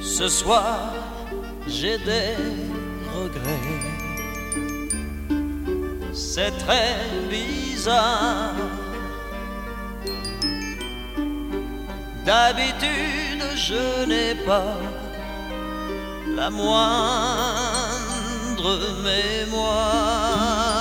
Ce soir, j'ai des regrets. C'est très bizarre. D'habitude, je n'ai pas la moindre mémoire.